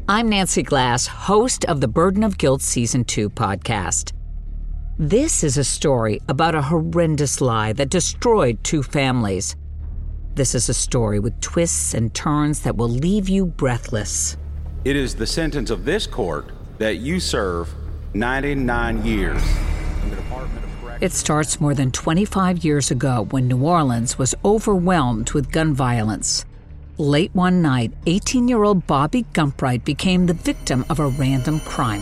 I'm Nancy Glass, host of the Burden of Guilt Season 2 podcast. This is a story about a horrendous lie that destroyed 2 families. This is a story with twists and turns that will leave you breathless. It is the sentence of this court that you serve 99 years. It starts more than 25 years ago when New Orleans was overwhelmed with gun violence. Late one night, 18-year-old Bobby Gumpright became the victim of a random crime.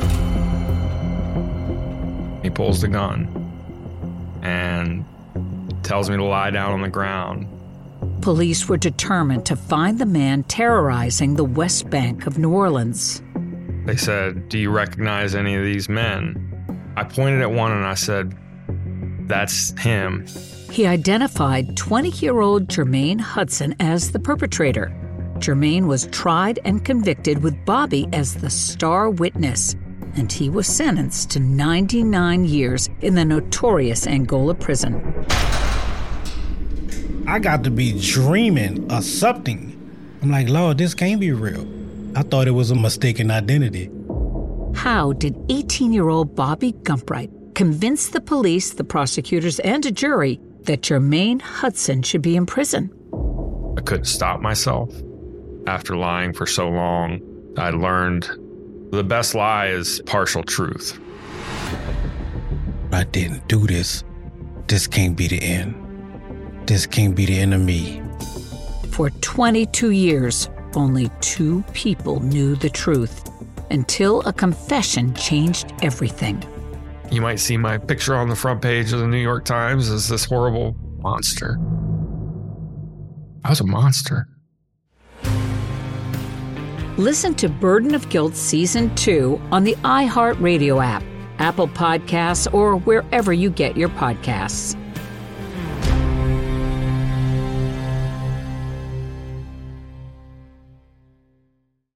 He pulls the gun and tells me to lie down on the ground. Police were determined to find the man terrorizing the West Bank of New Orleans. They said, "Do you recognize any of these men?" I pointed at one and I said, "That's him." He identified 20-year-old Jermaine Hudson as the perpetrator. Jermaine was tried and convicted with Bobby as the star witness, and he was sentenced to 99 years in the notorious Angola prison. I got to be dreaming of something. I'm like, Lord, this can't be real. I thought it was a mistaken identity. How did 18-year-old Bobby Gumpright convince the police, the prosecutors, and a jury that Jermaine Hudson should be in prison? I couldn't stop myself. After lying for so long, I learned the best lie is partial truth. I didn't do this. This can't be the end. This can't be the end of me. For 22 years, only 2 people knew the truth, until a confession changed everything. You might see my picture on the front page of the New York Times as this horrible monster. I was a monster. Listen to Burden of Guilt Season 2 on the iHeartRadio app, Apple Podcasts, or wherever you get your podcasts.